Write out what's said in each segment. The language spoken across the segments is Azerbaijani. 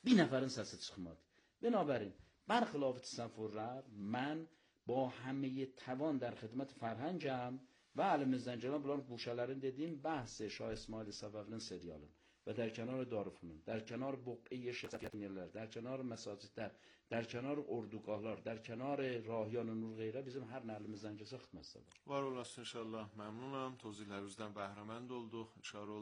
bir nəfərin səsi çıxmadı. Binabərin, برخلاف تصور من با همه توان در خدمت فرهنگم و علم زنجان بلان گوشələrin dediyim بحث شاه اسماعیل صفوی‌nin serialın و در کنار دارالفنون، در کنار بقعه شخصیت‌نیرlər، در کنار مساجدlər, در کنار اردوگاهlar, در کنار راهیان نور غیره bizim hər nə əlimizdən gəlsə xidmətdə var. Var olasın inşallah. Məmnunam. Tozillərinizdən bəhrəmənd olduq. İnşallah.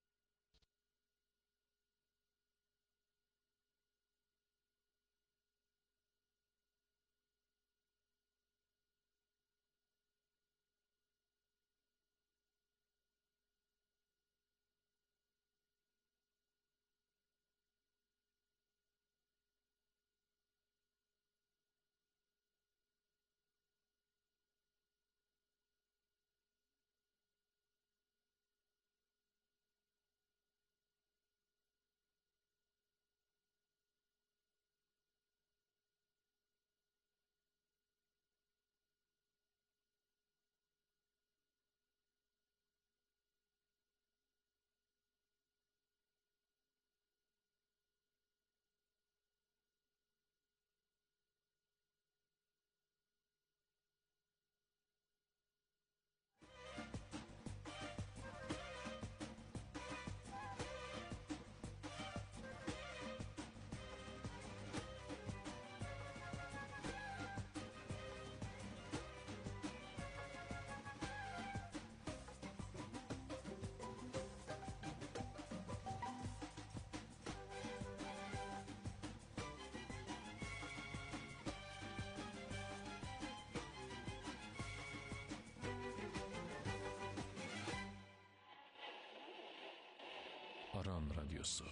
Aran Radyosu.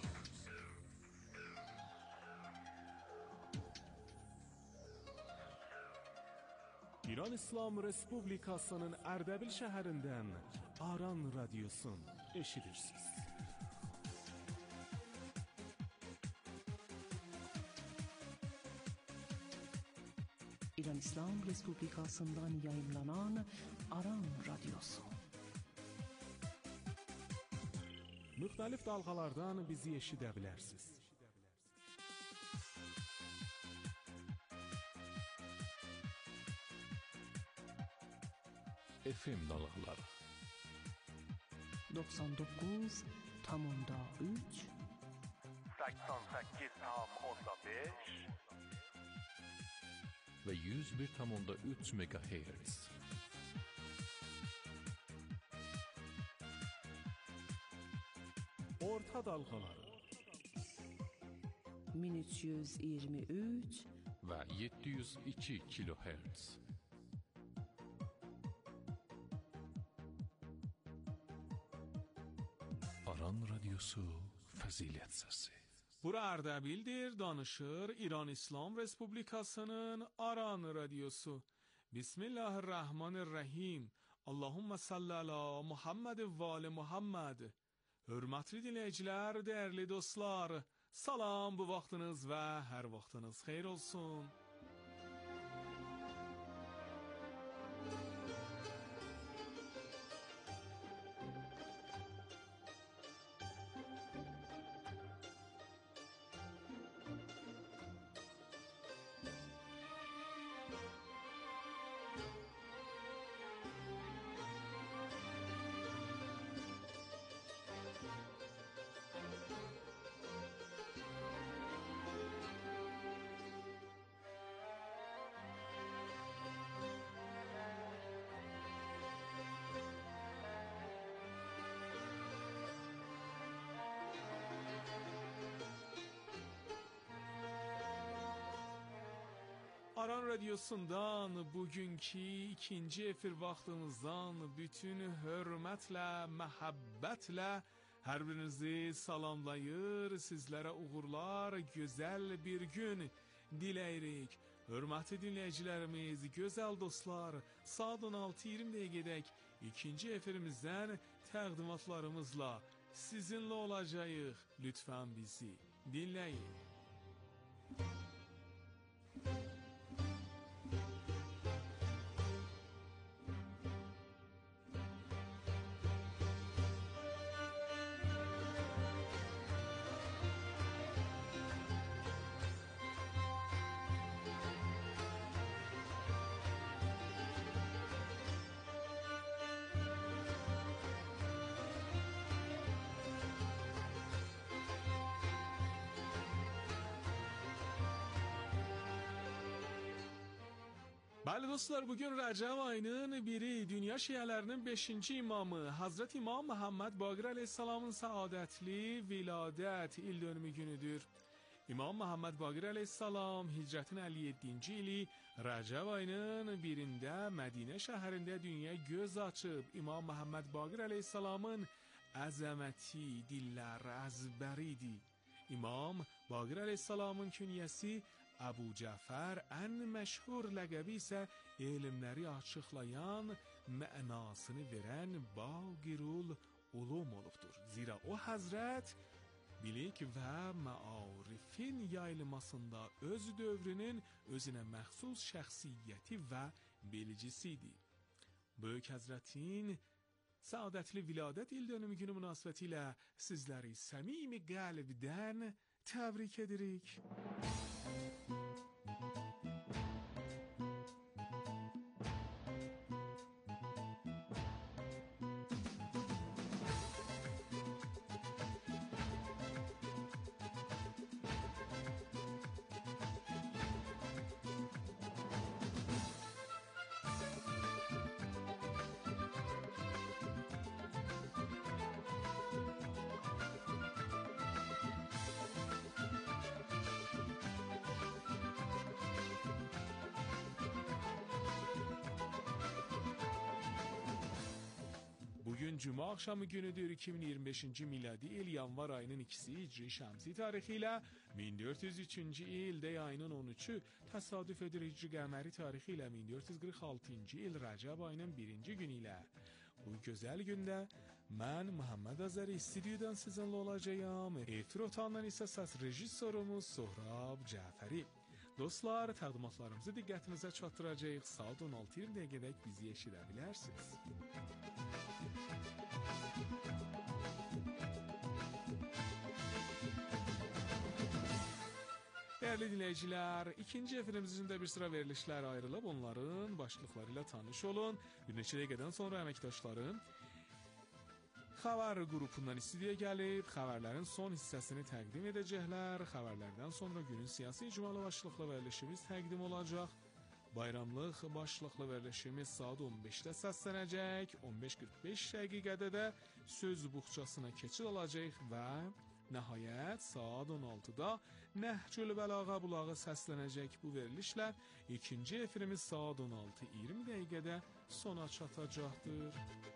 İran İslam Respublikasının Ərdəbil şəhərindən Aran Radyosun eşidirsiniz. İran İslam Respublikasından yayınlanan Aran Radyosu. Müxtəlif dalğalardan bizi eşidə bilərsiniz. FM dalğaları 99.3 88.5 və 101.3 MHz. Orta dalğaları 1323 və 702 kHz. Aran Radyosu Fəzilət Səsi. Bura Ərdəbildir, danışır İran İslam Respublikasının Aran Radyosu. Bismillahirrahmanirrahim. Allahumma salli ala Muhammed və ali Muhammed. Hörmətli dinləyicilər, dəyərli dostlar, salam, bu vaxtınız və hər vaxtınız xeyir olsun. Aran Radyosundan bugünkü ikinci efir vaxtımızdan bütün hörmətlə, məhəbbətlə hər birinizi salamlayır, sizlərə uğurlar, gözəl bir gün diləyirik. Hörmətli dinləyicilərimiz, gözəl dostlar, saat 16:20 dəqiqədək ikinci efirimizdən təqdimatlarımızla sizinlə olacağıq. Lütfən bizi dinləyin. Bəli dostlar, bugün Rəcəb ayının 1-i, dünya şiələrinin 5-ci imamı Hazreti İmam Muhammed Baqir Əleyhisselamın səadətli viladət il dönümü günüdür. İmam Muhammed Baqir Əleyhisselam hicrətin 57-ci ili Rəcəb ayının 1-də Mədinə şəhərində dünyaya göz açıb. İmam Muhammed Baqir Əleyhisselamın əzəməti dillər əzbəridir. İmam Baqir Əleyhisselamın künyəsi Əbu Cəfər, ən məşhur ləqəbi isə elmləri açıqlayan, mənasını verən Baqirul Ulum olubdur. Zira o həzrət bilik və məarifin yayılmasında öz dövrünün özünə məxsus şəxsiyyəti və bilicisidir. Böyük həzrətin səadətli viladət il dönümü günü münasibətilə sizləri səmimi qəlbdən təbrik edirik. Bugün Cuma akşamı günüdür. 2025-ci miladi il yanvar ayının 2-si Hicri Şəmsi tarixi ilə 1403-cü ildə ayının 13-ü təsadüf edir Hicri Qəməri tarixi ilə 1446-cı il Rəcəb ayının 1-ci günü ilə. Bu gözəl gündə mən Muhammed Azəri stüdyodan sizinlə olacağım. Efir otağından isə səs rejissorumuz Sohrab Cəfəri. Dostlar, təqdimatlarımızı diqqətinizə çatdıracağıq. Saat 16:20 dəqiqədək bizi eşidə bilərsiniz. Değerli dinleyiciler, ikinci efirimizin de bir sıra verilişler ayrılıp onların başlıklarıyla tanış olun. Bir neçə dəqiqədən sonra əməkdaşların Xəbər qrupundan istüdiyoya gəlib, xəbərlərin son hissəsini təqdim edəcəklər. Xəbərlərdən sonra günün siyasi icmalı başlıqlı verilişimiz təqdim olacaq. Bayramlıq başlıqlı verilişimiz saat 15-də səslənəcək. 15:45 dəqiqədə də söz buxçasına keçid alacaq və nəhayət saat 16-da Nəhcül Bəlağa bulağı səslənəcək. Bu verilişlə ikinci efirimiz saat 16:20 dəqiqədə sona çatacaqdır.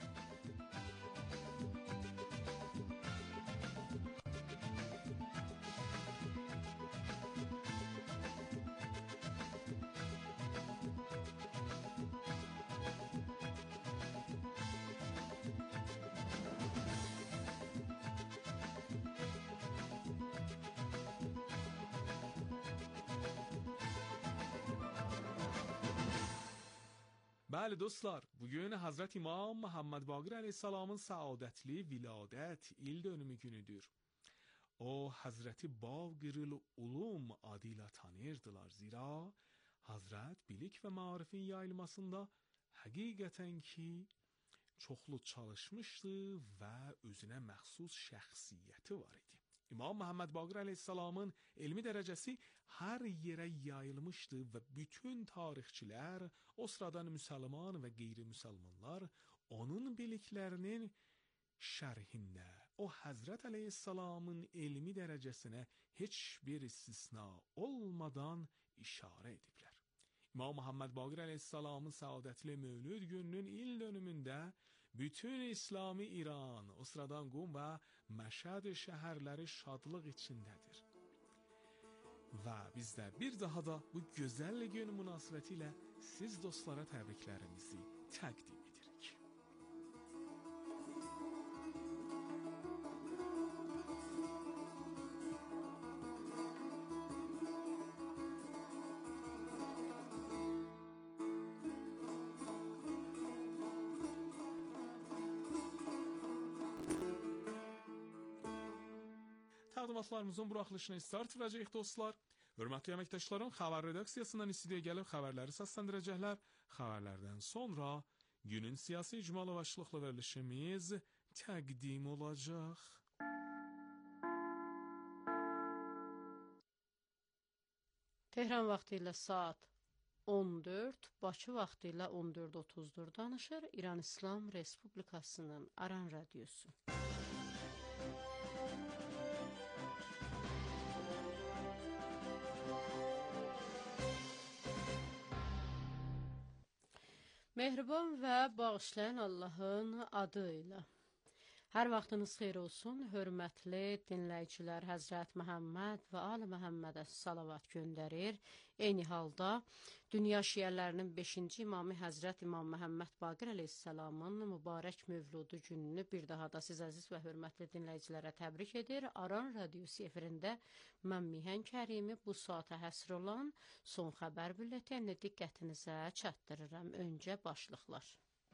Bəli dostlar, bugün Hazreti İmam Muhammed Baqir Əleyhisselamın səadətli viladət il dönümü günüdür. O, Hazreti Baqirul Ulum adıyla tanırdılar. Zira Hazret bilik və marifin yayılmasında həqiqətən ki, çoxlu çalışmışdı və özünə məxsus şəxsiyyəti var idi. İmam Muhammed Baqir Əleyhisselamın elmi dərəcəsi hər yerə yayılmışdı və bütün tarixçilər, o sıradan müsəlman və qeyri-müsəlmanlar onun biliklərinin şərhində o Həzrət Əleyhisselamın elmi dərəcəsinə heç bir istisna olmadan işarə ediblər. İmam Muhammed Baqir Əleyhisselamın səadətli mövlüd gününün il dönümündə bütün İslami İran, o sıradan Qum və Məşəd şəhərləri şadlıq içindədir. Və biz də bir daha da bu gözəl gün münasibətilə siz dostlara təbriklərimizi təqdim edirik. Təqdimatlarımızın buraxılışına start verəcəyik dostlar. Hörmətli əməkdaşlarım, xəbər redaksiyasından istüdiyoya gəlib xəbərləri səsləndirəcəklər. Xəbərlərdən sonra günün siyasi icmalı başlıqlı verilişimiz təqdim olacaq. Tehran vaxtı ilə saat 14, Bakı vaxtı ilə 14:30-dur danışır İran İslam Respublikasının Aran Radiosu. Mehriban və bağışlayan Allahın adı ilə. Hər vaxtınız xeyir olsun, hörmətli dinləyicilər. Həzrət Məhəmməd və Ali Məhəmmədə salavat göndərir. Eyni halda dünya şiələrinin 5-ci imamı Həzrət İmam Məhəmməd Baqir əleyhissalamın mübarək mövludu gününü bir daha da siz əziz və hörmətli dinləyicilərə təbrik edir. Aran Radiosu efirində mən Mihən Kərimi bu saata həsr olan son xəbər bülletini diqqətinizə çatdırıram. Öncə başlıqlar.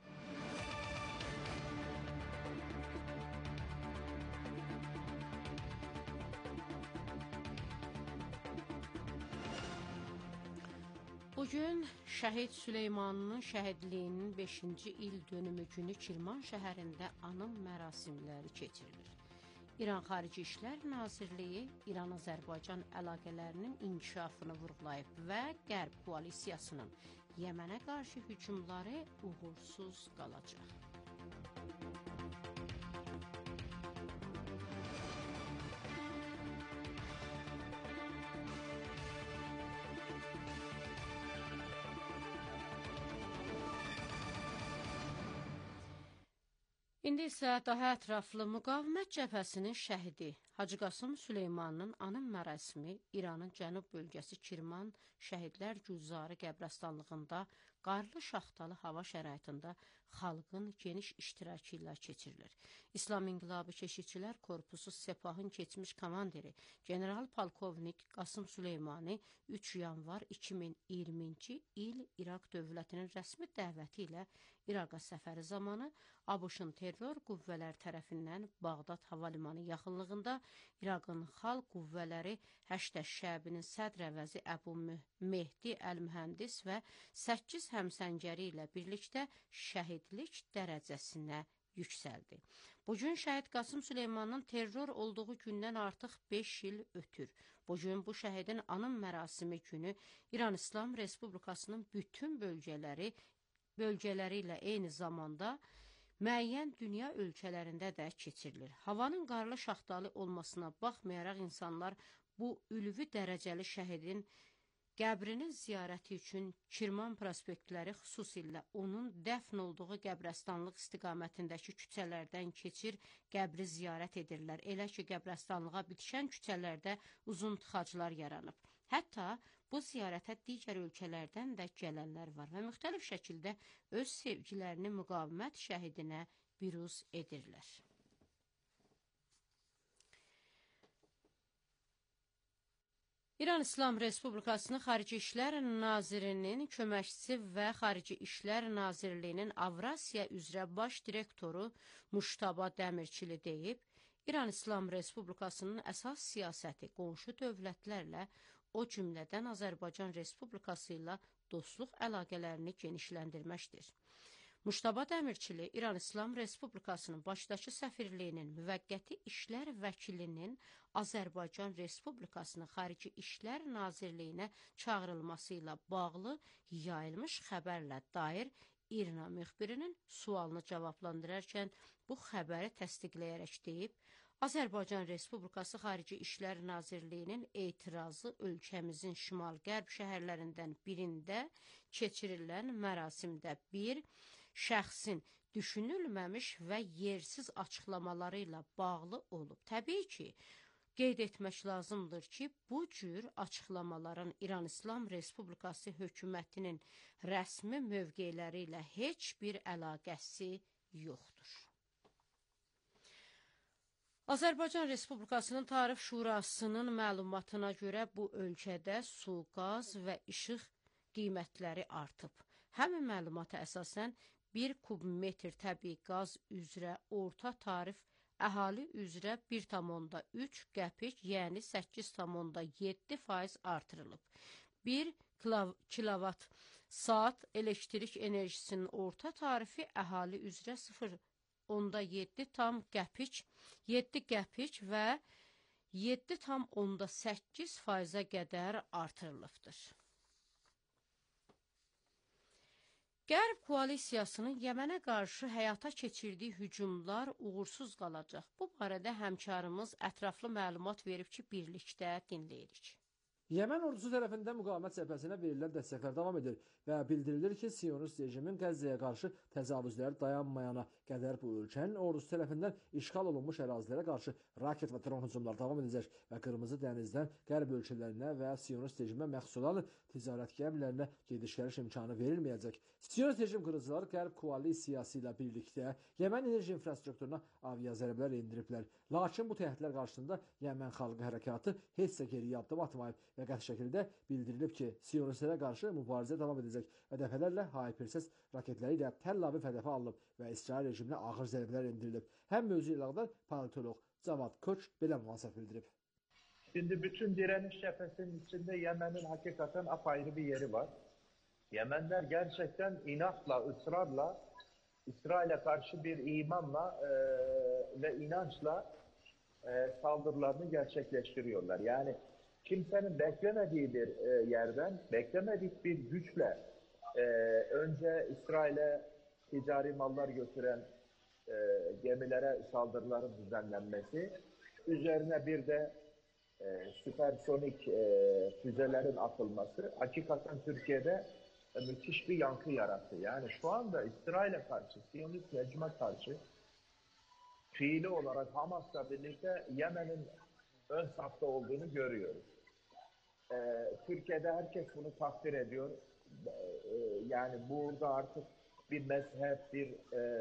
Bugün şəhid Süleymanın şəhidliyinin 5-ci il dönümü günü Kirman şəhərində anım mərasimləri keçirilir. İran Xarici İşlər Nazirliyi İran-Azərbaycan əlaqələrinin inkişafını vurğulayıb və Qərb koalisiyasının Yəmənə qarşı hücumları uğursuz qalacaq. İndi isə daha ətraflı müqavimət cəbhəsinin şəhidi Hacı Qasım Süleymanın anım mərasimi İranın cənub bölgəsi Kirman Şəhidlər Gülzarı qəbirstanlığında qarlı şaxtalı hava şəraitində xalqın geniş iştirakı ilə keçirilir. İslam İnqilabı Keşikçilər Korpusu Sepahın keçmiş komandiri General Polkovnik Qasım Süleymani 3 yanvar 2020-ci il İraq dövlətinin rəsmi dəvəti ilə İraqa səfəri zamanı ABŞ-ın terror qüvvələri tərəfindən Bağdad hava limanı yaxınlığında İraqın xalq qüvvələri Həşdə şəbinin sədr əvəzi Əbu Mehdi Əl-Mühəndis və 8 həmsəngəri ilə birlikdə şəhidlik dərəcəsinə yüksəldi. Bugün şəhid Qasım Süleymanın terror olduğu gündən artıq 5 il ötür. Bugün bu şəhidin anım mərasimi günü İran İslam Respublikasının bütün bölgələri ilə eyni zamanda müəyyən dünya ölkələrində də keçirilir. Havanın qarlı şaxtalı olmasına baxmayaraq insanlar bu ülvi dərəcəli şəhidin qəbrinin ziyarəti üçün Kirman prospektləri xüsusilə onun dəfn olduğu qəbrəstanlıq istiqamətindəki küçələrdən keçir, qəbri ziyarət edirlər. Elə ki, qəbrəstanlığa bitişən küçələrdə uzun tıxaclar yaranıb. Hətta bu ziyarətə digər ölkələrdən də gələnlər var və müxtəlif şəkildə öz sevgilərini müqavimət şəhidinə büruz edirlər. İran İslam Respublikasının Xarici İşlər Nazirinin köməkçisi və Xarici İşlər Nazirliyinin Avrasiya üzrə baş direktoru Muştaba Dəmirçili deyib, İran İslam Respublikasının əsas siyasəti qonşu dövlətlərlə, o cümlədən Azərbaycan Respublikası ilə dostluq əlaqələrini genişləndirməkdir. Muştaba Dəmirçili İran İslam Respublikasının Bakıdakı səfirliyinin müvəqqəti işlər vəkilinin Azərbaycan Respublikasının Xarici İşlər Nazirliyinə çağırılması ilə bağlı yayılmış xəbərlə dair İRNA müxbirinin sualını cavablandırarkən bu xəbəri təsdiqləyərək deyib, Azərbaycan Respublikası Xarici İşlər Nazirliyinin etirazı ölkəmizin şimal-qərb şəhərlərindən birində keçirilən mərasimdə bir şəxsin düşünülməmiş və yersiz açıqlamaları ilə bağlı olub. Təbii ki, qeyd etmək lazımdır ki, bu cür açıqlamaların İran İslam Respublikası hökumətinin rəsmi mövqeləri ilə heç bir əlaqəsi yoxdur. Azərbaycan Respublikasının Tarif Şurasının məlumatına görə bu ölkədə su, qaz və işıq qiymətləri artıb. Həmin məlumata əsasən 1 kubmetr təbii qaz üzrə orta tarif əhali üzrə 1,3 qəpik, yəni 8,7% artırılıb. 1 kilovat saat elektrik enerjisinin orta tarifi əhali üzrə 0,7 qəpik, 7 qəpik və 7,8%-a qədər artırılıbdır. Qərb koalisiyasının Yəmənə qarşı həyata keçirdiyi hücumlar uğursuz qalacaq. Bu barədə həmkarımız ətraflı məlumat verib ki, birlikdə dinləyirik. Yəmən ordusu tərəfindən müqavimət cəbhəsinə verilən dəstəklər davam edir və bildirilir ki, Siyonist rejimin Qəzzəyə qarşı təcavüzləri dayanmayana qədər bu ölkənin ordusu tərəfindən işğal olunmuş ərazilərə qarşı raket və dron hücumlar davam edəcək və Qırmızı dənizdən qərb ölkələrinə və Siyonist rejimə məxsus olan ticarət gəmilərinə gediş-gəliş imkanı verilməyəcək. Siyonist rejim qırıcılar qərb koalisiyası ilə birlikdə Yəmən enerji infrastrukturuna aviazərbələr endiriblər. Lakin bu təhdidlər qarşısında Yəmən xalqı hərəkatı heç də geriyə addım atmayıb və qəti şəkildə bildirilib ki, Siyonistlərə qarşı mübarizə davam edəcək və dəfələrlə Hypersons raketləri ilə Təl-Aviv hədəfə alınıb və İsrail rejiminə ağır zərbələr endirilib. Həm mövzu ilə əlaqədar politoloq Cavad Koç belə mühasib bildirib. Şimdi bütün direniş cephesinin içinde Yemen'in hakikaten apayrı bir yeri var. Yemenler gerçekten inatla, ısrarla, İsrail'e karşı bir imanla ve inançla saldırılarını gerçekleştiriyorlar. Yani kimsenin beklemediği bir yerden, beklemedik bir güçle önce İsrail'e ticari mallar götüren gemilere saldırıların düzenlenmesi, üzerine bir de süpersonik füzelerin atılması hakikaten Türkiye'de müthiş bir yankı yarattı. Yani şu anda İsrail'e karşı, Siyonist rejime karşı fiili olarak Hamas'la birlikte Yemen'in ön safta olduğunu görüyoruz. Türkiye'de herkes bunu takdir ediyor. Yani burada artık bir mezhep, bir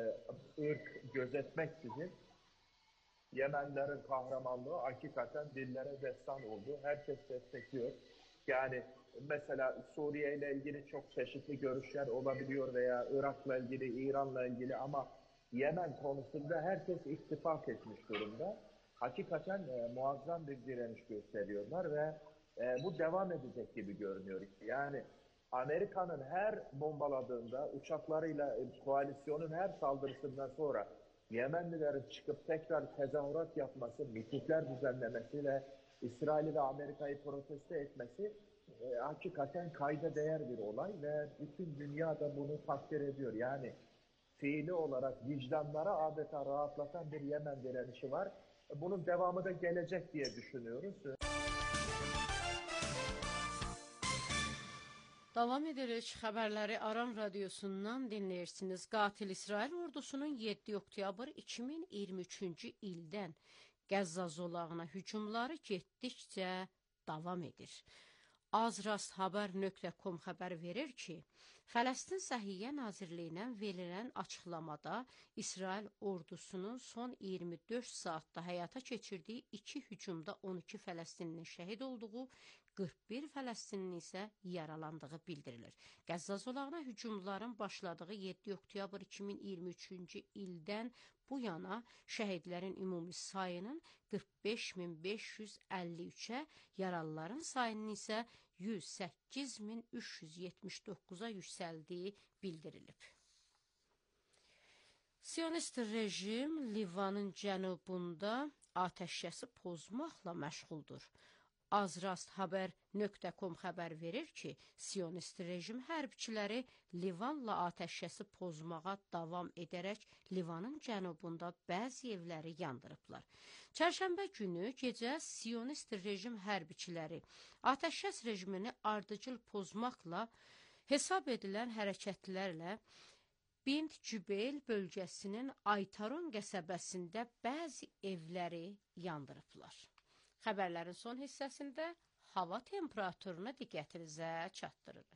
ırk gözetmeksizin Yemenlerin kahramanlığı hakikaten dillere destan oldu. Herkes destekliyor. Yani mesela Suriye ile ilgili çok çeşitli görüşler olabiliyor veya Irak'la ilgili, İran'la ilgili ama Yemen konusunda herkes ittifak etmiş durumda. Hakikaten muazzam bir direniş gösteriyorlar ve bu devam edecek gibi görünüyor. Yani Amerika'nın her bombaladığında, uçaklarıyla koalisyonun her saldırısından sonra Yemenlilerin çıkıp tekrar tezahürat yapması, mitingler düzenlemesi ve İsrail'i ve Amerika'yı protesto etmesi hakikaten kayda değer bir olay ve bütün dünya da bunu takdir ediyor. Yani fiili olarak vicdanlara adeta rahatlatan bir Yemen direnişi var. Bunun devamı da gelecek diye düşünüyoruz. Davam edirik. Xəbərləri Aram radiosundan dinləyirsiniz. Qatil İsrail ordusunun 7 oktyabr 2023-cü ildən Qəzza zolağına hücumları getdikcə davam edir. Azrasthaber.com xəbər verir ki, Fələstin Səhiyyə Nazirliyindən verilən açıqlamada İsrail ordusunun son 24 saatda həyata keçirdiyi 2 hücumda 12 Fələstinlinin şəhid olduğu, 41 Fələstinlinin isə yaralandığı bildirilir. Qəzza zolağına hücumların başladığı 7 oktyabr 2023-cü ildən bu yana şəhidlərin ümumi sayının 45.553-ə, yaralıların sayının isə 108.379-a yüksəldiyi bildirilib. Siyonist rejim Livanın cənubunda atəşkəsi pozmaqla məşğuldur. Azrasthaber.com xəbər verir ki, Siyonist rejim hərbçiləri Livanla atəşkəsi pozmağa davam edərək Livanın cənubunda bəzi evləri yandırıblar. Çərşənbə günü gecə Siyonist rejim hərbçiləri atəşkəs rejimini ardıcıl pozmaqla hesab edilən hərəkətlərlə Bint Cübeyl bölgəsinin Aytaron qəsəbəsində bəzi evləri yandırıblar. Xəbərlərin son hissəsində hava temperaturuna diqqətinizə çatdırırıq.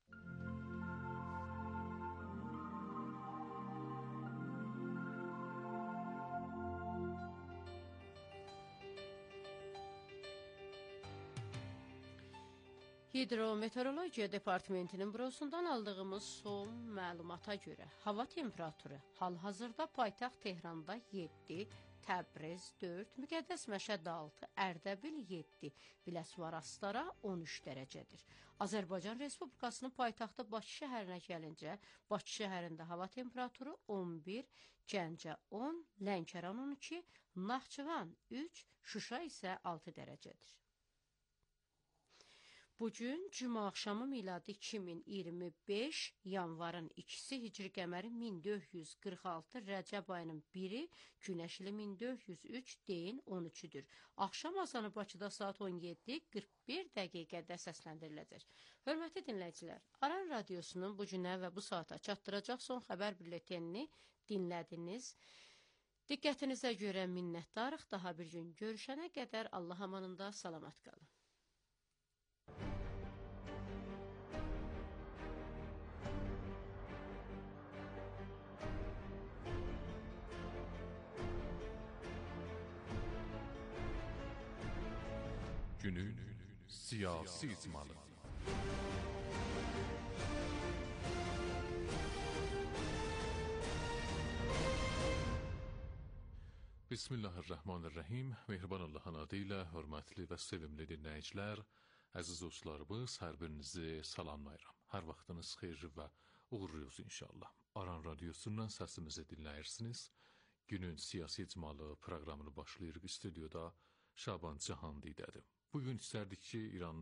Hidrometeorologiya Departamentinin bürosundan aldığımız son məlumata görə hava temperaturu hal-hazırda paytaxt Tehranda 7, Təbriz 4, Müqəddəs Məşəd 6, Ərdəbil 7, Biləsuvar Astara 13 dərəcədir. Azərbaycan Respublikasının paytaxtı Bakı şəhərinə gəlincə, Bakı şəhərində hava temperaturu 11, Gəncə 10, Lənkəran 12, Naxçıvan 3, Şuşa isə 6 dərəcədir. Bugün cümə axşamı miladi 2025, yanvarın 2-si, hicri qəməri 1446, Rəcəb ayının 1-i, günəş ili 1403, deyin 13-üdür. Axşam azanı Bakıda saat 17:41 dəqiqədə səsləndiriləcək. Hörmətli dinləyicilər, Aran Radiosunun bu günə və bu saata çatdıracaq son xəbər bülletenini dinlədiniz. Diqqətinizə görə minnətdarıq. Daha bir gün görüşənə qədər Allah amanında salamat qalın. Günün siyasi izmalı. Bismillahirrahmanirrahim. Mehriban Allah'ın adıyla hörmətli və sevimli dinləyicilər, əziz dostlarımız, hər birinizi salamlayıram. Hər vaxtınız xeyirli və uğurluyuz inşallah. Aran Radyosundan səsimizi dinləyirsiniz. Günün siyasi icmalı proqramını başlayırıq. Stüdyoda Şaban Cahandidədir. Bugün istərdik ki,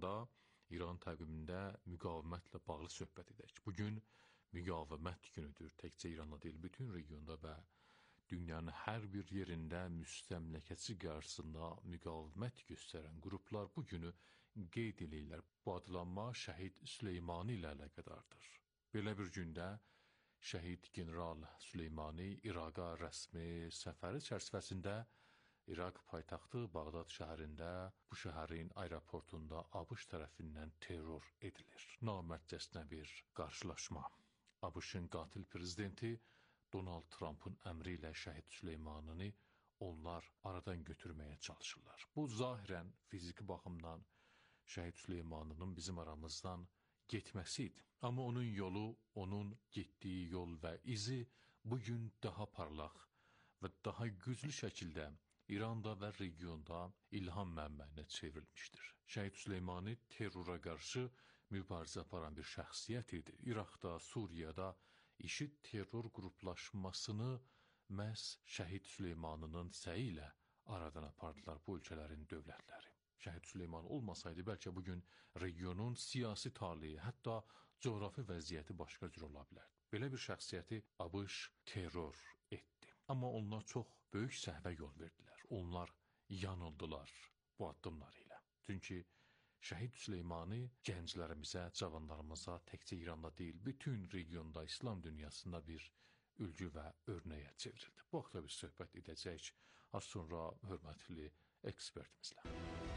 İran təqvimində müqavimətlə bağlı söhbət edək. Bugün müqavimət günüdür. Təkcə İran'da deyil, bütün regionda və dünyanın hər bir yerində müstəmləkəçi qarşısında müqavimət göstərən qruplar bu günü qeyd edirlər. Bu adlanma Şəhid Süleymani ilə əlaqədardır. Belə bir gündə Şəhid General Süleymani İraqa rəsmi səfəri çərçivəsində İraq paytaxtı Bağdad şəhərində, bu şəhərin aeroportunda ABŞ tərəfindən terror edilir. Namərtcəsinə bir qarşılaşma. ABŞ-ın qatil prezidenti Donald Trump'ın əmri ilə Şəhid Süleymanini onlar aradan götürməyə çalışırlar. Bu zahirən fiziki baxımdan Şəhid Süleymaninin bizim aramızdan getməsi idi. Amma onun yolu, onun getdiyi yol və izi bugün daha parlaq və daha güclü şəkildə İranda və regionda ilham mənbəyinə çevrilmişdir. Şəhid Süleymani terrora qarşı mübarizə aparan bir şəxsiyyət idi. İraqda, Suriyada IŞİD terror qruplaşmasını məhz Şəhid Süleymaninin səyi ilə aradan apardılar bu ölkələrin dövlətləri. Şəhid Süleyman olmasaydı bəlkə bugün regionun siyasi taleyi, hətta coğrafi vəziyyəti başqa cür ola bilərdi. Belə bir şəxsiyyəti ABŞ terror etdi. Amma onlar çox böyük səhvə yol verdilər. Onlar yanıldılar bu addımları ilə. Çünki Şəhid Süleymani gənclərimizə, cavanlarımıza təkcə İranda deyil, bütün regionda, İslam dünyasında bir ülgü və örnəyə çevrildi. Bu haqda bir söhbət edəcək az sonra hörmətli ekspertimizlə.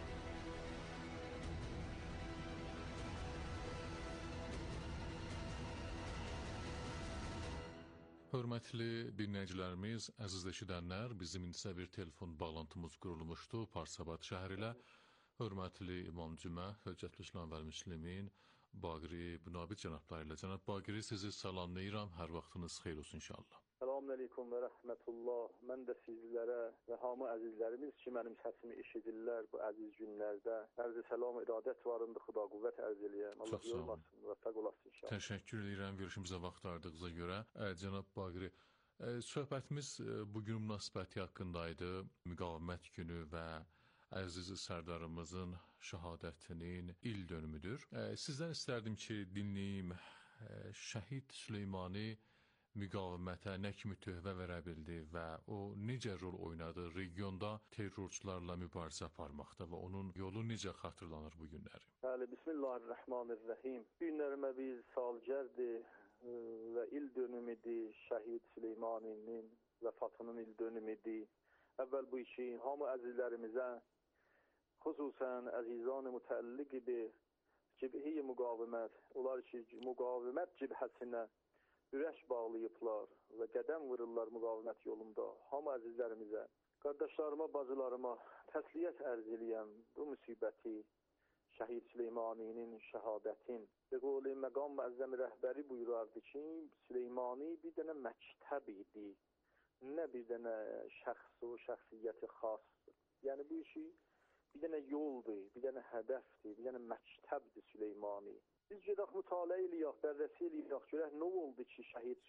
Hörmətli dinləyicilərimiz, əziz eşidənlər, bizim indisə bir telefon bağlantımız qurulmuşdu Parsabat şəhəri ilə. Hörmətli İmam Cümə, Höccətül İslam və Müslimin Baqiri Bünabi cənabları ilə. Cənab Baqiri, sizi salamlayıram, hər vaxtınız xeyir olsun inşallah. Selamünaleyküm və rəhmətullah. Mən də sizlərə və hamı əzizlərimiz ki, mənim səsimi eşidirlər bu əziz günlərdə. Ərz-i salam, iradət varındı, xuda qüvvət ərz eləyəm. Allah yormasın, vəffəq olasın inşallah. Təşəkkür edirəm görüşümüzə vaxt ayırdığınıza görə. Cənab Baqiri, söhbətimiz bugün münasibəti haqqındaydı. Müqavimət günü və əziz sərdarımızın şəhadətinin il dönümüdür. Sizdən istərdim ki, dinləyim Şəhid Süleymani müqavimətə nə kimi töhfə verə bildi və o necə rol oynadı regionda terrorçularla mübarizə aparmaqda və onun yolu necə xatırlanır bu günləri? Bəli, bismillahirrahmanirrahim. Günlərimə biz salgərdir və il dönümüdür, Şəhid Süleymaninin vəfatının il dönümüdür. Əvvəl bu işi hamı əzizlərimizə, xüsusən əzizan mütəlliq bir cibhi müqavimət, onlar ki, müqavimət cibhəsinə ürək bağlayıblar və qədəm vururlar müqavimət yolunda. Hamı əzizlərimizə, qardaşlarıma, bacılarıma təsliyyət ərz eləyəm bu müsibəti, Şəhid Süleymaninin şəhadətin. Və qoli məqam müəzzəm rəhbəri buyurardı ki, Süleymani bir dənə məktəb idi, nə bir dənə şəxs o şəxsiyyəti xas. Yəni bu işi bir dənə yoldur, bir dənə hədəfdir, bir dənə məktəbdir Süleymani. Biz gedək mütaliə eləyək, bərrəsi eləyək, görək nə oldu ki, Şəhid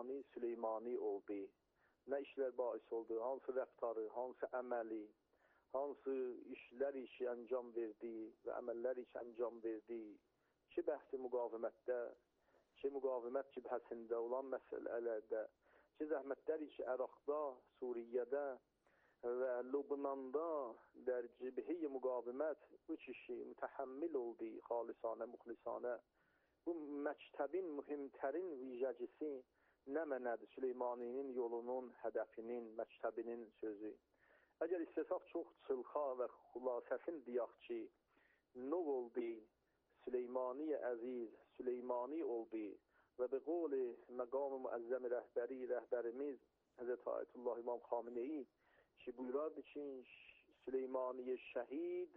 Süleymani oldu, nə işlər bais oldu, hansı rəftarı, hansı əməli, hansı işlər işi əncam verdi və əməllər işi əncam verdi, ki bəhsi müqavimətdə, ki müqavimət cibhəsində olan məsələlərdə, ki zəhmətlər işi Əraqda, Suriyədə və Lübnanda در cibhi müqavimət bu kişi mütəhəmmil oldu, xalisanə, muxlisanə. Bu məktəbin mühimtərin vicəcisi nə mənədir? Süleymaninin yolunun, hədəfinin, məktəbinin sözü. Əgər istəsək çox çılxa və xülasəsin deyək ki, nov oldu, Süleymani əziz, Süleymani oldu və bi qovli məqam-ı müəzzəm rəhbərimiz Həzrət Ayətullah İmam Xameneyi ki buyurardı ki, Süleymani şəhid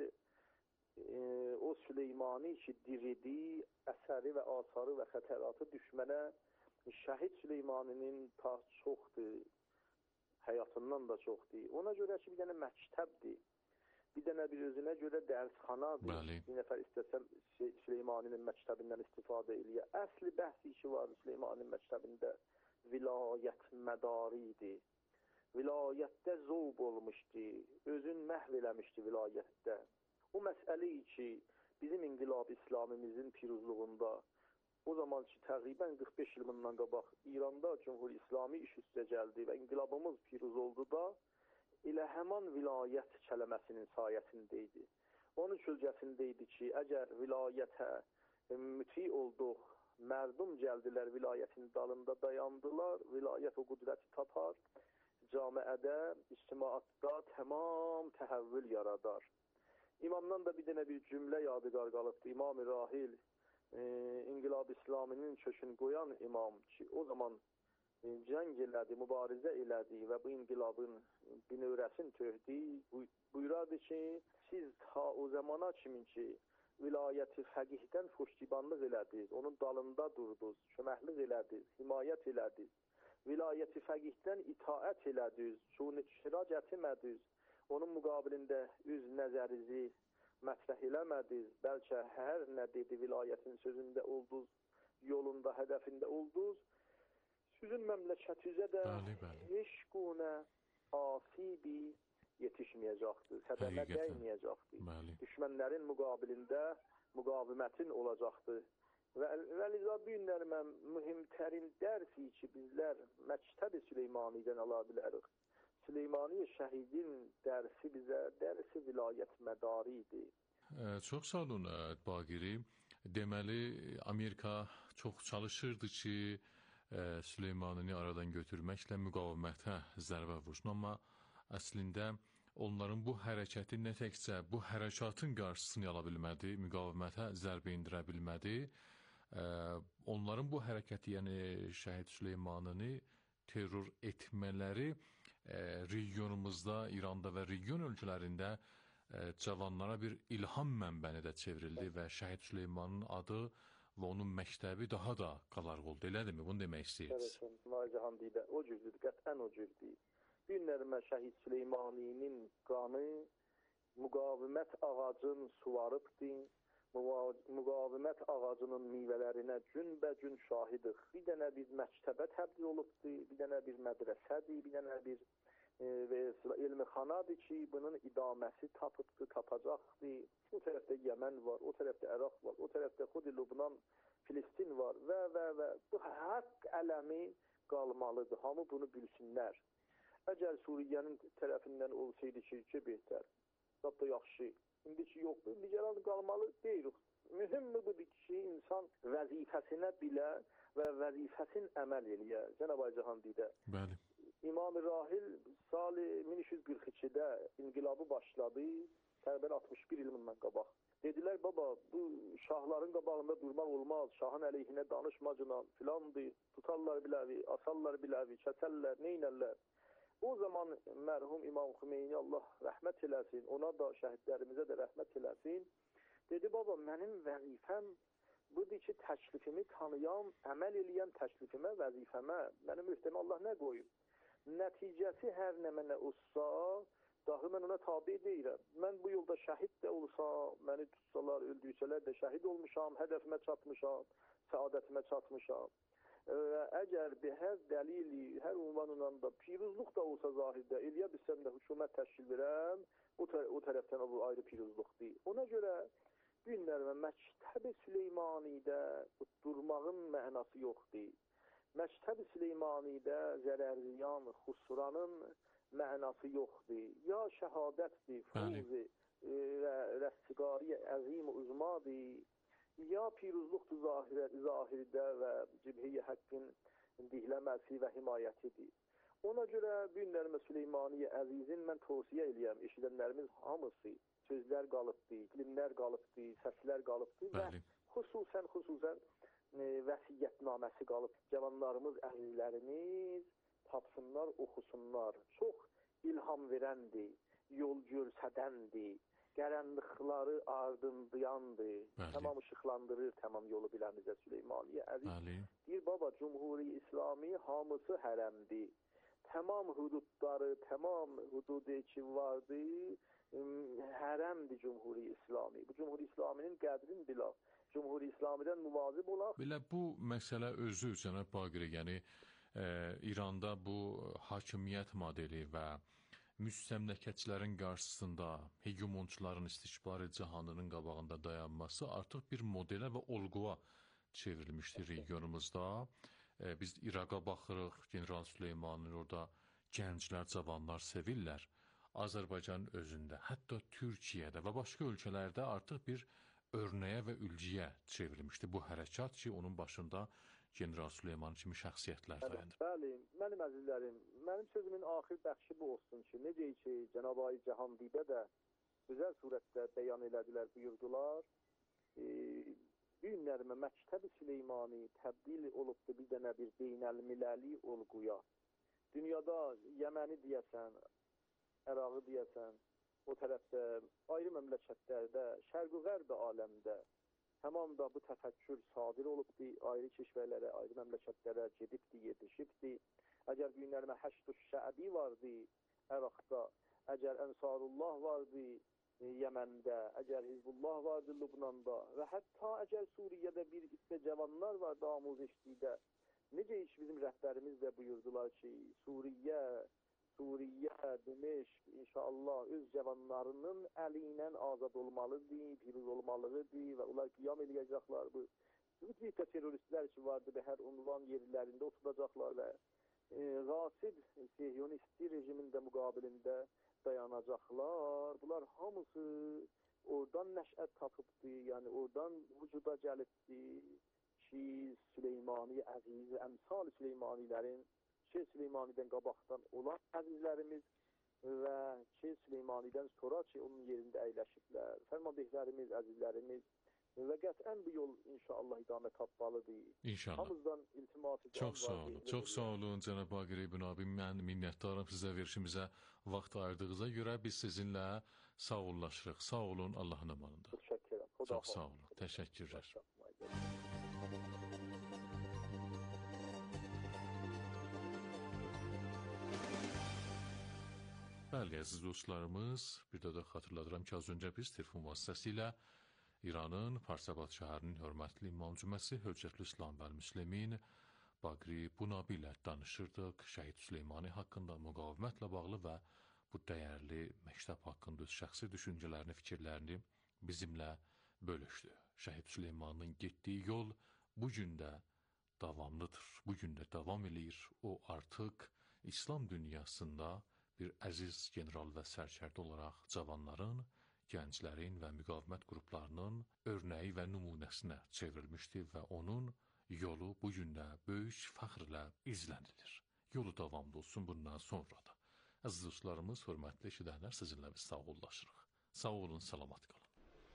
o Süleymani ki diridi, əsəri və asarı və xətəratı düşmənə şəhid Süleymaninin ta çoxdur, həyatından da çoxdur. Ona görə ki bir dənə məktəbdir, bir dənə bir özünə görə dərsxanadır. Bir nəfər istəsəm Süleymaninin məktəbindən istifadə eləyə. Əsli bəhsi ki var Süleymaninin məktəbində vilayət mədaridir. Vilayətdə zovb olmuşdu, özün məhv eləmişdi vilayətdə. O məsələyi ki, bizim İnqilab İslamimizin piruzluğunda, o zaman ki, təqribən 45 il bundan qabaq İranda Cumhur İslami iş üstə gəldi və inqilabımız piruz oldu da, elə həman vilayət kələməsinin sayəsində idi. Onun kölgəsində idi ki, əgər vilayətə müti olduq, mərdum gəldilər vilayətin dalında dayandılar, vilayət o qüdrəti tapar, camiədə, ictimaatda tamam təhəvvül yaradar. İmamdan da bir dənə bir cümlə yadigar qalıbdı. İmam-ı Rahil, İnqilab İslaminin kökünü qoyan imam ki, o zaman cəng elədi, mübarizə elədi və bu inqilabın binövrəsini töhdü. Buyurardı ki, siz ta o zamana kimin ki, vilayəti fəqihdən xoşdibanlıq elədiniz, onun dalında durdunuz, köməklik elədiniz, himayət elədiniz, vilayəti fəqihdən itaət elədiniz, çuna gətirmədiniz, onun müqabilində üz nəzərinizi mətrəh eləmədiniz, bəlkə hər nə dedi vilayətin sözündə oldunuz, yolunda, hədəfində oldunuz, sizin məmləkətinizə də heç qunə asibi yetişməyəcəkdir, sədəmə dəyməyəcəkdir. Düşmənlərin müqabilində müqavimətin olacaqdır. Və liza bu günlər mən mühimtərin dərsi ki, bizlər Məktəb-i Süleymanidən ala bilərik. Süleymani şəhidin dərsi bizə dərsi vilayət mədari idi. Çox sağ olun Baqiri. Deməli, Amerika çox çalışırdı ki, Süleymanini aradan götürməklə müqavimətə zərbə vursun. Amma əslində onların bu hərəkəti nə təkcə bu hərəkatın qarşısını ala bilmədi, müqavimətə zərbə indirə bilmədi. Onların bu hərəkəti, yəni şəhid Süleymanini terror etmələri regionumuzda, İranda və region ölkələrində cavanlara bir ilham mənbəni də çevrildi və şəhid Süleymanın adı və onun məktəbi daha da qalarıq oldu. Elədirmi? Bunu demək istəyirsiniz? Evet, Nacihandidə o cürdür, qətlən o cürdür. Günlərimə şəhid Süleymaninin qanı müqavimət ağacın suvarıbdır, müqavimət ağacının meyvələrinə günbəcün şahidik. Bir dənə bir məktəbə təbdil olubdur, bir dənə bir mədrəsədir, bir dənə bir elmixanadır ki, bunun idaməsi tapıbdır, tapacaqdır. O tərəfdə Yəmən var, o tərəfdə Əraq var, o tərəfdə Xudi Lübnan, Filistin var və bu haqq ələmi qalmalıdır. Hamı bunu bilsinlər. Əgər Suriyənin tərəfindən olsaydı ki, betər, da yaxşı. İndi ki, yoxdur. İndi gələn qalmalı deyirik. Mühüm budur ki, insan vəzifəsinə bilə və vəzifəsin əməl eləyə. Cənab Aycahandidə. Bəli. İmam-ı Rahil salı 1342-də inqilabı başladı. Təqribən 61 il bundan qabaq. Dedilər, baba, bu şahların qabağında durmaq olmaz, şahın əleyhinə danışmacına filandır, tutarlar biləvi, asarlar biləvi, kəsərlər, neynərlər. O zaman mərhum İmam Xümeyni Allah rəhmət eləsin, ona da şəhidlərimizə də rəhmət eləsin. Dedi, baba, mənim vəzifəm budur ki, təklifimi tanıyan, əməl eləyən təklifimə, vəzifəmə, mənim mühtəmə Allah nə qoyub? Nəticəsi hər nə mənə olsa, dahi mən ona tabi deyirəm. Mən bu yolda şəhid də olsam, məni tutsalar, öldürsələr də şəhid olmuşam, hədəfimə çatmışam, səadətimə çatmışam. Əgər bir hər dəlili, hər ünvanla da piruzluq da olsa zahirdə, eləyə bilsəm də hökumət təşkil verəm, o tərəfdən o ayrı piruzluqdur. Ona görə bu günlərdə Məktəb-i Süleymanidə durmağın mənası yoxdur. Məktəb-i Süleymanidə zərərziyan, xusranın mənası yoxdur. Ya şəhadətdir, fuzı və rəstigari əzim uzmadır, ya piruzluqdur zahirdə və cibhə-i həqqin dihləməsi və himayətidir. Ona görə bu günlərimə Süleymaniyə əzizin mən tövsiyə eləyəm, eşidənlərimiz hamısı, sözlər qalıbdır, filmlər qalıbdır, səslər qalıbdır və xüsusən vəsiyyətnaməsi qalıb. Cavanlarımız, əzizlərimiz tapsınlar, oxusunlar. Çox ilham verəndir, yol görsədəndir. Qaranlıqları ardındayandır. Tamam ışıqlandırır, tamam yolu biləmizə Süleymaniyə əziz. Deyir, baba, Cumhuri İslami hamısı hərəmdir. Tamam hududları, tamam hududu ki vardı, hərəmdir Cumhuri İslami. Bu Cumhuri İslaminin qədrin bila. Cumhuri İslamidən müvazib olaq. Belə bu məsələ özü, cənab Baqir, yəni İranda bu hakimiyyət modeli və müstəmləkəçilərin qarşısında hegemonçuların istikbari cahanının qabağında dayanması artıq bir modelə və olğuya çevrilmişdir regionumuzda. Biz İraqa baxırıq, General Süleymanın orada gənclər, cavanlar sevirlər. Azərbaycanın özündə, hətta Türkiyədə və başqa ölkələrdə artıq bir örnəyə və ülciyə çevrilmişdir bu hərəkat ki, onun başında General Süleyman kimi şəxsiyyətlər dayanır. Bəli, mənim əzizlərim, mənim sözümün axir bəxşi bu olsun ki, necə ki, Cənab-ı Cahangirdə də gözəl surətdə bəyan elədilər, buyurdular. Bu günlərimə Məktəb-i Süleymani təbdil olubdur bir dənə bir beynəlmiləli olğuya. Dünyada Yəməni deyəsən, Ərağı deyəsən, o tərəfdə, ayrı məmləkətlərdə, şərq-i qərb aləmdə tamam da bu təfəkkür sadir olubdur, ayrı keşvərlərə, ayrı məmləkətlərə gedibdir, yetişibdir. Əgər bu günlərimə Həşd-ü-Şəbi vardı Əraqda, əgər Ənsarullah vardı Yəməndə, əgər Hizbullah vardı Lübnanda və hətta əgər Suriyədə bir hissə cavanlar vardı amuzişlikdə, necə iş bizim rəhbərimiz də buyurdular ki, Suriyə, Dimeşq, inşallah öz cavanlarının əliyle azad olmalıdır, piruz olmalıdır və onlar qiyam eləyəcəklər. Bu cihdə teröristlər ki vardı və hər unvan yerlərində oturacaqlar və Rasid, Sehyonisti rejimində müqabilində dayanacaqlar. Bunlar hamısı oradan nəşət tapıbdır, yəni oradan vücuda gəlibdir ki, Süleymani əziz, əmsal Süleymanilərin Şeyh Süleymanidən qabaqdan olan əzizlərimiz və Şeyh Süleymanidən sonra ki, onun yerində əyləşiblər. Fərmandehlərimiz, əzizlərimiz və qətlən bu yol inşallah idamə tapmalıdır. İnşallah. Hamızdan iltimas edirəm. Çox sağ olun. Çox sağ olun cənab Baqir İbn abi. Mən minnətdaram sizə verişimizə vaxt ayırdığınıza görə. Biz sizinlə sağollaşırıq. Sağ olun, Allahın amanında. Təşəkkürəm. Çox sağ olun. Təşəkkürlər. Bəli, əziz dostlarımız, bir də xatırladıram ki, az öncə biz telefon vasitəsilə İranın Farsabad şəhərinin hörmətli İmam Cüməsi Höccətül İslam və Müslimin Baqir Bunabi ilə danışırdıq. Şəhid Süleymani haqqında, müqavimətlə bağlı və bu dəyərli məktəb haqqında öz şəxsi düşüncələrini, fikirlərini bizimlə bölüşdü. Şəhid Süleymanın getdiyi yol bu gün də davamlıdır, bu gün də davam edir. O artıq İslam dünyasında bir əziz general və sərkərdə olaraq cavanların, gənclərin və müqavimət qruplarının örnəyi və nümunəsinə çevrilmişdir və onun yolu bu gün də böyük fəxrlə izlənilir. Yolu davamlı olsun bundan sonra da. Əziz dostlarımız, hörmətli eşidənlər, sizinlə biz sağollaşırıq. Sağ olun, salamat qalın.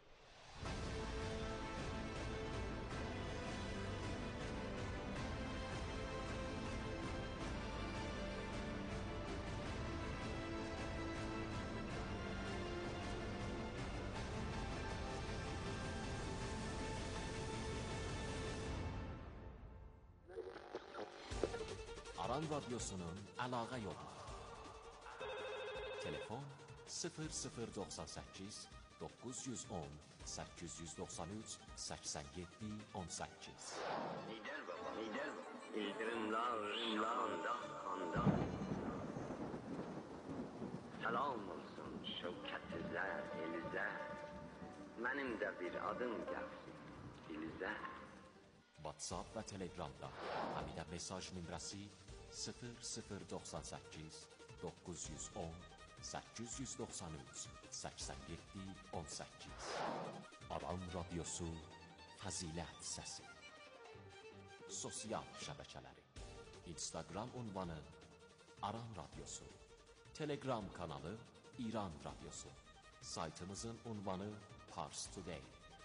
Aran Radyosu'nun əlaqə yolu. Telefon 0098 910 893 87 18. Lider baba, lider. İldirimler, xandan. Salam olsun şevketizə, elizə. Mənim də bir adım gəlsin, ilizə. WhatsApp və Telegramda həmidə mesaj nömrəsi 0098 910 893 87 18. Aran Radyosu Fəzilət Səsi. Sosial şəbəkələri: Instagram ünvanı Aran Radyosu, Telegram kanalı İran Radyosu, saytımızın ünvanı Pars Today.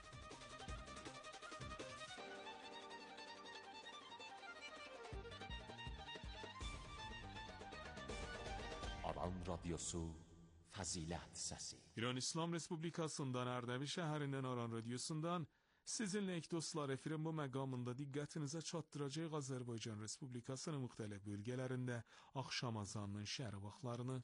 Aran Radyosu Fəzilət Səsi. İran İslam Respublikasından Ərdəbil şəhərindən Aran Radyosundan sizinle dostlar efirin bu məqamında diqqətinizə çatdıracaq Azərbaycan Respublikasının müxtəlif bölgələrində axşam azanının şəhər vaxtlarını.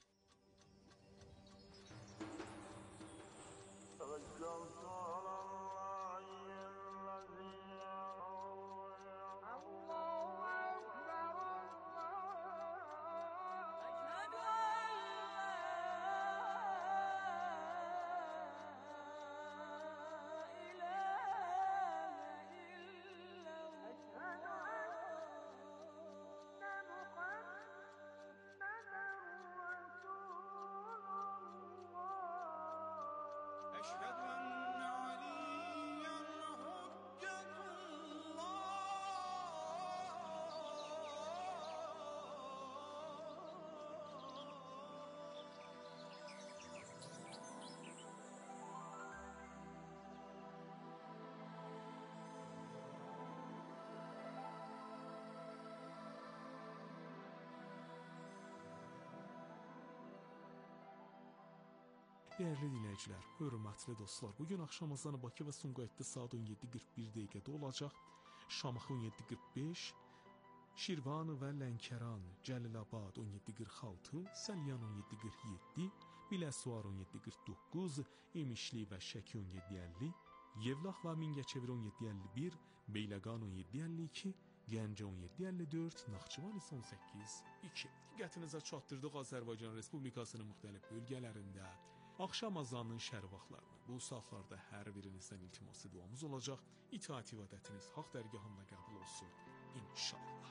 Değerli dinleyiciler, hürmetli dostlar, bugün akşam azanı Bakı ve Sumqayıtda saat 17:41 dəqiqədə olacaq. Şamaxı 17:45, Şirvan və Lənkəran, Cəlilabad 17:46, Səlyan 17:47, Biləsuvar 17:49, İmişli və Şəki 17:50, Yevlax və Mingəçevir 17:51, Beyləqan 17:52, Gəncə 17:54, Naxçıvan isə 18:2. Diqqətinizə çatdırdıq Azərbaycan Respublikasının müxtəlif bölgələrində axşam azanının şəhər vaxtlarını. Bu saatlarda hər birinizdən iltiması duamız olacaq. İtaat ibadətiniz haqq dərgahında qəbul olsun inşallah.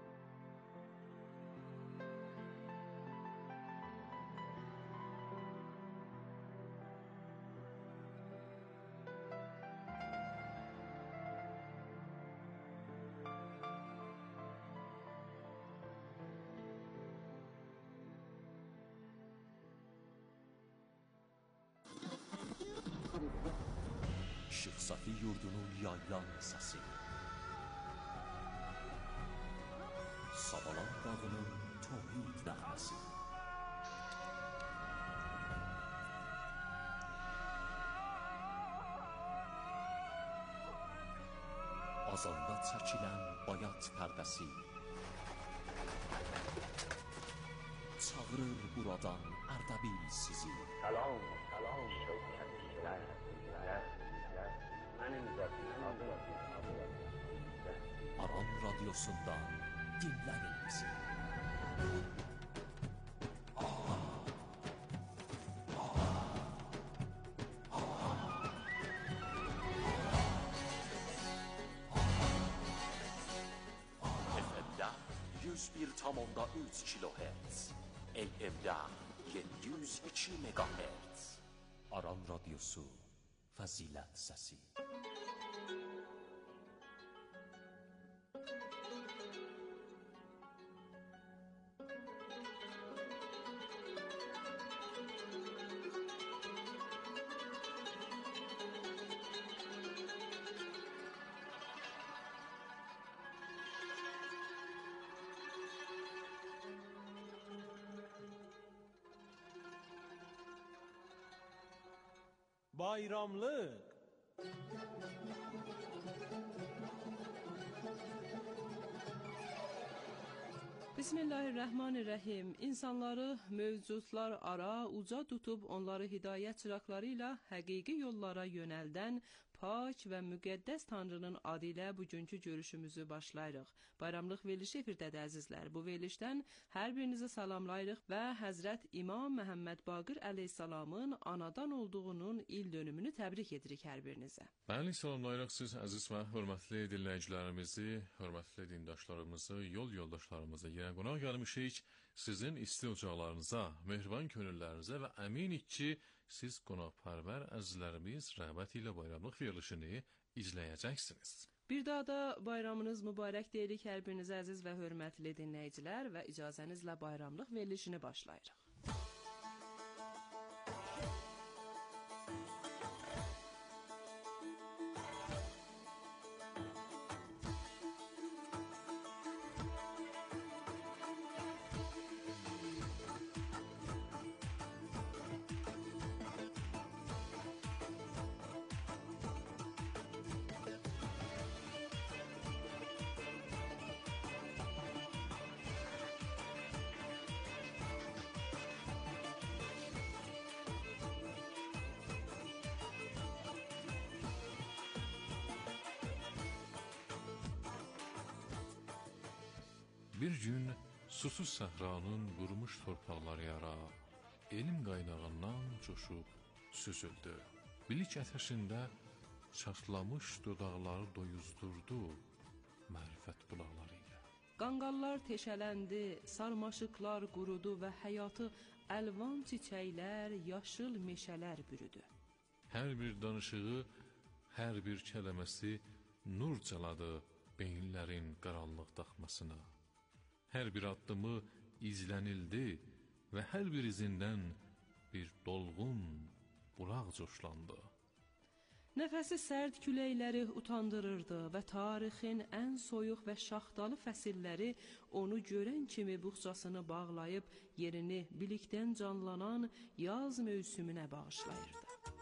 Işıq Safi yurdunun yaylan səsi, Savalan dağının tohid nəğməsi, azanda çəkilən bayat pərdəsi, çağırır buradan Ərdəbil sizi. Salam, salam şevketizə, mənim də bir adım gəlsin. Aran Radyosundan dinləyin bizi. FM-də 101,3 kHz, AM-də 702 MHz. Aran Radyosu Fəzilət Səsi. Bayramlık. Bismillahirrahmanirrahim. İnsanları mövcudlar ara uca tutub onları hidayət çıraqları ilə həqiqi yollara yönəldən pak və müqəddəs Tanrının adı ilə bugünkü görüşümüzü başlayırıq. Bayramlıq verilişi efirdədir əzizlər. Bu verilişdən hər birinizi salamlayırıq və Həzrət İmam Məhəmməd Baqir əleyhissalamın anadan olduğunun il dönümünü təbrik edirik hər birinizə. Bəli, salamlayırıq siz əziz və hörmətli dinləyicilərimizi, hörmətli dindaşlarımızı, yol yoldaşlarımızı. Yenə qonaq gəlmişik sizin isti ocaqlarınıza, mehriban könüllərinizə və əminik ki, siz qonaqpərvər əzizlərimiz rəğbət ilə bayramlıq verilişini izləyəcəksiniz. Bir daha da bayramınız mübarək deyirik hər birinizə əziz və hörmətli dinləyicilər və icazənizlə bayramlıq verilişini başlayırıq. Bir gün susuz səhranın vurmuş torpaqları yara, elm qaynağından coşub süzüldü. Bilik ətəşində çatlamış dodaqları doyuzdurdu mərifət bulaqları ilə. Qanqallar teşələndi, sarmaşıqlar qurudu və həyatı əlvan çiçəklər, yaşıl meşələr bürüdü. Hər bir danışığı, hər bir kələməsi nur caladı beyinlərin qaranlıq daxmasına. Hər bir addımı izlənildi və hər bir izindən bir dolğun bulaq coşlandı. Nəfəsi sərd küləkləri utandırırdı və tarixin ən soyuq və şaxtalı fəsilləri onu görən kimi buxçasını bağlayıb yerini bilikdən canlanan yaz mövsümünə bağışlayırdı.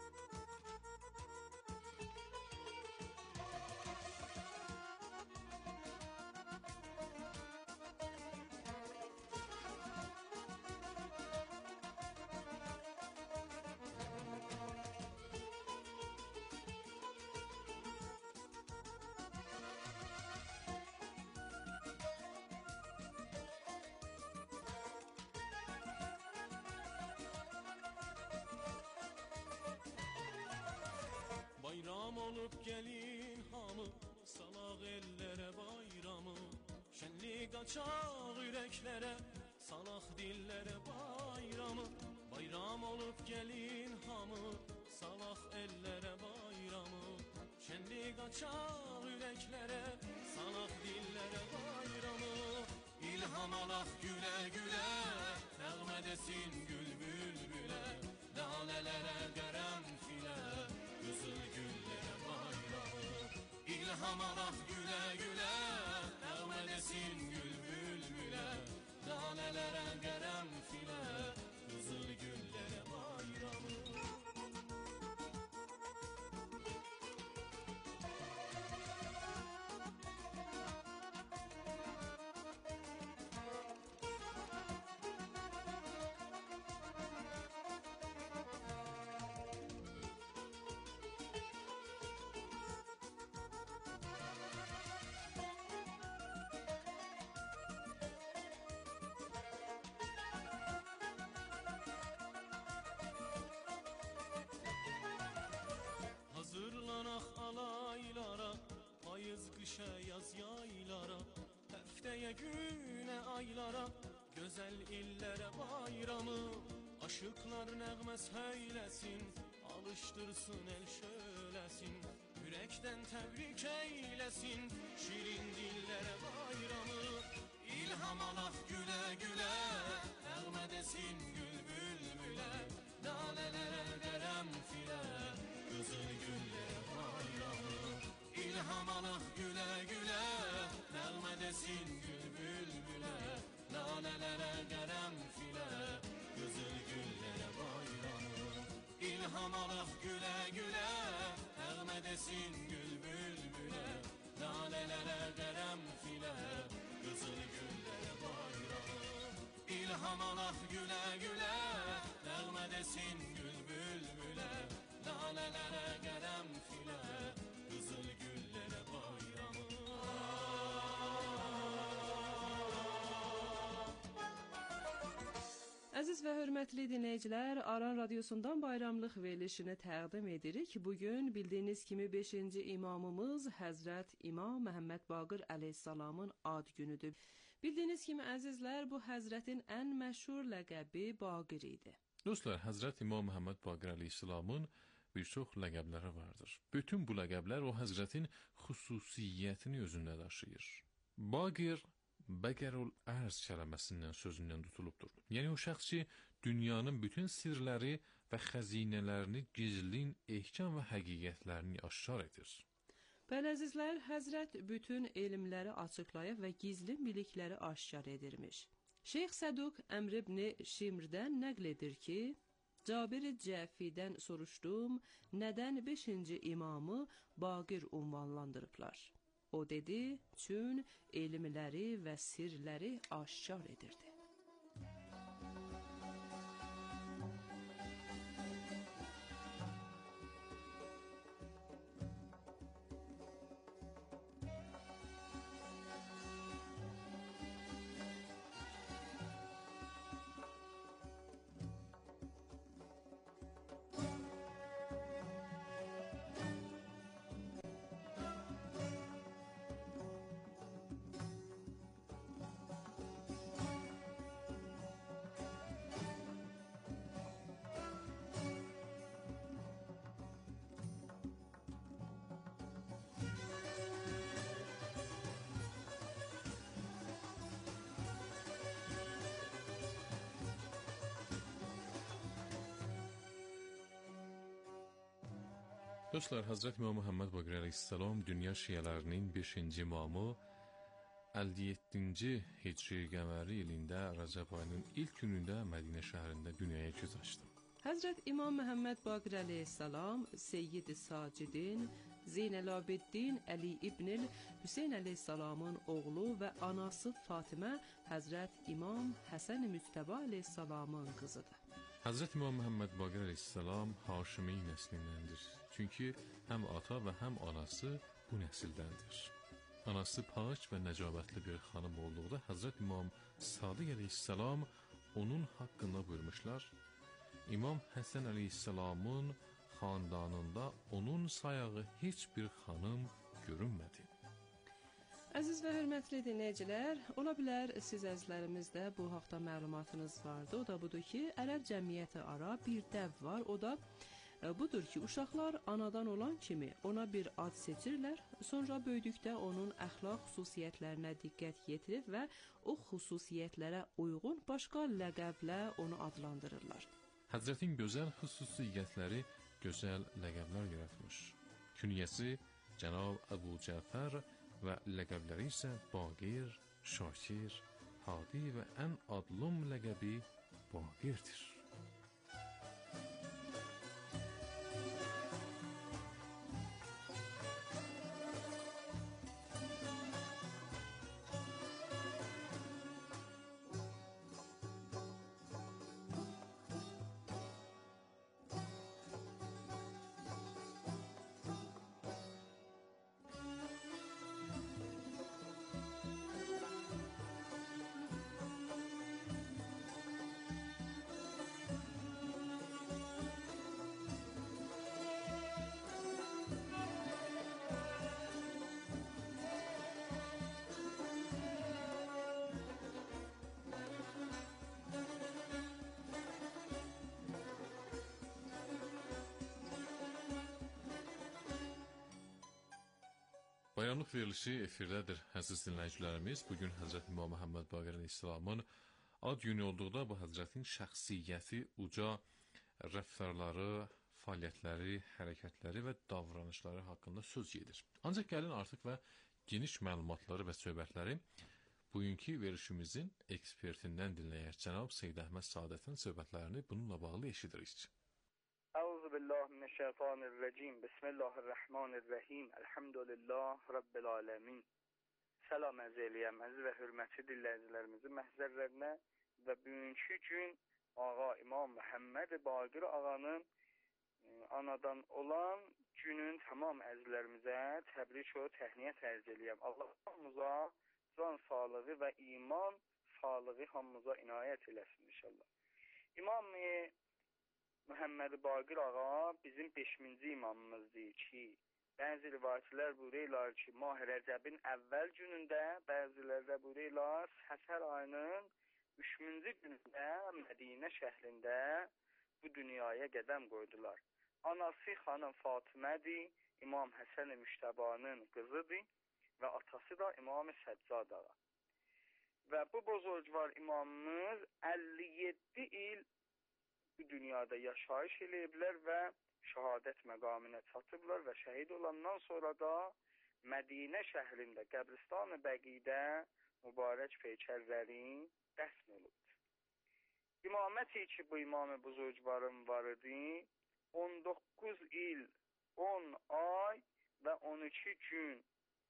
Bayram olup gelin hamı, salaq ellere bayramı. Şenlik açaq yüreklere, salaq dillere bayramı. Bayram olup gelin hamı, salaq ellere bayramı. Şenlik açaq yüreklere, salaq dillere bayramı. İlham alaq güle güle, nəğmə desin bülbülə, lalelere qərənfilə, qızıl güllere bayramı. İlham alaq güle güle, nəğmə desin bülbülə, lalelere qərənfilə, qızıl güllere bayramı. Hazırlanak alaylara, payız kışa yaz yaylara, həftəyə günə aylara, gözəl illere bayramı. Aşıqlar nəğmə söyləsin, alıştırsın el şöləsin, ürəkdən təbrik eyləsin, şirin dillere bayramı. İlham alaq gülə gülə, nəğmə desin bülbülə, lalelere qərənfilə, qızıl güllere bayramı. İlham alaq gülə gülə, nəğmə desin bülbülə, lalelere qərənfilə, qızıl güllere bayramı. İlham alaq gülə gülə, nəğmə desin bülbülə, lalelere qərənfilə, qızıl güllere bayramı. hamanaq gülə gülə, nəğmə desin gül bülbülə, lalələrə qərəm filə, qızıl güllərə bayramı. Əziz və hörmətli dinləyicilər, Aran Radiosundan bayramlıq verilişini təqdim edirik. Bugün bildiyiniz kimi 5-ci imamımız Həzrət İmam Məhəmməd Baqir əleyhissalamın ad günüdür. Bildiyiniz kimi əzizlər, bu həzrətin ən məşhur ləqəbi Baqir idi. Dostlar, Həzrət İmam Məhəmməd Baqir əleyhissalamın bir çox ləqəbləri vardır. Bütün bu ləqəblər o həzrətin xüsusiyyətini özündə daşıyır. Baqir Bəqərul Ərz kəlməsindən sözündən tutulubdur. Yəni o şəxs ki, dünyanın bütün sirləri və xəzinələrini, gizlin, ehkam və həqiqətlərini aşkar edir. Bəli əzizlər, həzrət bütün elmləri açıqlayıb və gizli bilikləri aşkar edirmiş. Şeyx Səduk Əmr ibn Şimrdən nəql edir ki, Cabir-i Cəfidən soruşdum, nədən 5-ci imamı Baqir unvanlandırıblar? O dedi, çün elmləri və sirləri aşkar edirdi. Dostlar, Hazret İmam Muhammed Baqir Aleyhisselam dünya şiələrinin 5-ci imamı 57-ci Hicri qəməri ilində Rəcəb ayının ilk günündə Mədinə şəhərində dünyaya göz açdı. Həzrət İmam Məhəmməd Baqir Aleyhisselam Seyyid-i Sacidin Zeynəl-Abidin Əli İbn Hüseyn Aleyhisselamın oğlu və anası Fatimə Həzrət İmam Həsən-i Müctəba Aleyhisselamın qızıdır. Hazret İmam Məhəmməd Baqir Aleyhisselam Haşimi nəslindəndir. Çünki həm ata və həm anası bu nəsildəndir. Anası pak və nəcabətli bir xanım olduqda Hazret İmam Sadiq Aleyhisselam onun haqqında buyurmuşlar. İmam Həsən Aleyhisselamın xandanında onun sayağı heç bir xanım görünmədi. Əziz və hörmətli dinləyicilər, ola bilər siz əzizlərimizdə bu haqda məlumatınız vardı. O da budur ki, ərəb cəmiyyəti ara bir dəv var. O da budur ki, uşaqlar anadan olan kimi ona bir ad seçirlər. Sonra böyüdükdə onun əxlaq xüsusiyyətlərinə diqqət yetirir və o xüsusiyyətlərə uyğun başqa ləqəblə onu adlandırırlar. Həzrətin gözəl xüsusiyyətləri gözəl ləqəblər yaratmış. Künyəsi Cənab Əbu Cəfər və ləqəbləri isə Baqir, Şakir, Hadi və ən adlım ləqəbi Baqirdir. Bayramlıq verilişi efirdədir, əziz dinləyicilərimiz. Bugün Həzrət İmam Məhəmməd Baqir Aleyhisselamın ad günü olduqda bu həzrətin şəxsiyyəti, uca rəftarları, fəaliyyətləri, hərəkətləri və davranışları haqqında söz gedir. Ancaq gəlin artıq və geniş məlumatları və söhbətləri bugünkü verilişimizin ekspertindən dinləyək. Cənab Seyyid Əhməd Saadətin söhbətlərini bununla bağlı eşidirik. Euzubillahimineşşeytanirracim. Bismillahirrahmanirrahim. Elhamdülillah Rabbil alemin. Salam əzəliyəm, əziz və hörmətli dinləyicilərimizin məhzərlərinə və bugünkü gün ağa İmam Məhəmməd Baqir ağanın anadan olan günün tamam əzizlərimizə təbrik və təhniyət ərz eləyəm. Allah hamımıza can sağlığı və iman sağlığı hamımıza inayət eləsin inşallah. İmam Məhəmməd Baqir ağa bizim 5-ci imamımızdır ki, bəzi rivayətlər buyururlar ki, Mah Rəcəbin əvvəl günündə, bəzilərdə buyururlar Səfər ayının 3-cü günündə Mədinə şəhrində bu dünyaya qədəm qoydular. Anası xanım Fatimədir, İmam Həsən Müştəbanın qızıdır və atası da İmam Səccad ağa. Və bu bozorgvar imamımız 57 il bu dünyada yaşayış eləyiblər və şəhadət məqamına çatıblar və şəhid olandan sonra da Mədinə şəhrində qəbristan-ı Bəqidə mübarək peykərlərin dəfn olubdur. İmaməti ki, bu imam-ı buzurgvarın var idi, 19 il, 10 ay və 12 gün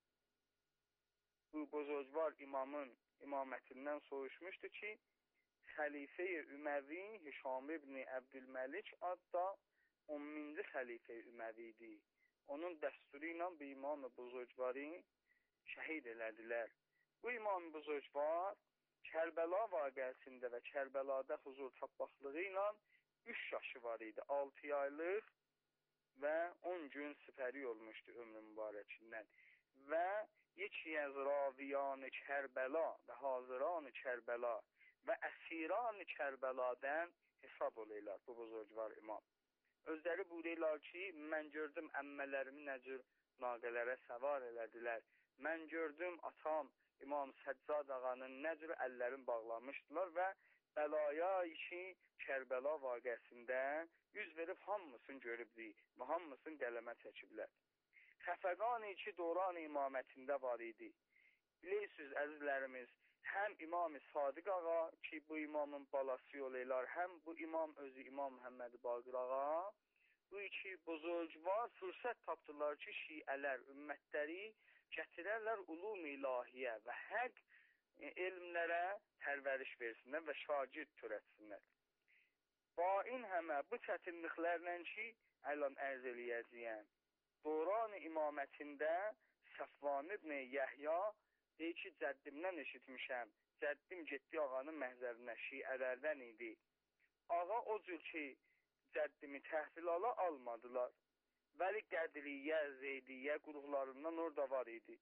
bu buzurgvar imamın imamətindən soğuşmuşdu ki, Xəlifə-i Üməvi Hişam ibn Əbdülməlik adda 10-cu Xəlifə-i Üməvi idi. Onun dəsturu ilə bu imam-ı buzurgvarı şəhid elədilər. Bu imam-ı buzurgvar Kərbəla vaqəsində və Kərbəlada huzur tapmaqlığı ilə 3 yaşı var idi. 6 aylıq və 10 gün sipəri olmuşdu ömrü mübarəkindən. Və yeki az raviyan Kərbəla və hazıran Kərbəla vəəsiran Kərbəladən hesab olurlar bu buzurgvar imam. Özləri buyururlar ki, mən gördüm əmmələrimi nəcür naqələrə səvar elədilər. Mən gördüm atam İmam Səccad ağanın nəcür əllərini bağlamışdılar və bəlaya işi Kərbəla vaqəsində yüz verib hamısını görübdü və hamısını qələmə çəkiblər. Xəfəqan-ı ki, Doran imamətində var idi. Bilirsiniz, əzizlərimiz, həm İmam-ı Sadiq ağa ki, bu imamın balası yoluylar, həm bu imam özü İmam Məhəmməd Baqir ağa, bu iki buzurgvar fürsət tapdılar ki, şiələr, ümmətləri gətirərlər ulum ilahiyyə və həq elmlərə tərvəriş versinlər və şagird törətsinlər. Bain həmə bu çətinliklərlə ki, əlan ərz eləyəcəyəm. Doran imamətində Səfvan ibn Yəhya deyir ki, cəddimdən eşitmişəm. Cəddim getdi ağanın məhzərinə, şiələrdən idi. Ağa o cür ki, cəddimi təhvil almadılar. Vəli Qədriyyə, Zeydiyyə qruhlarından orada var idi.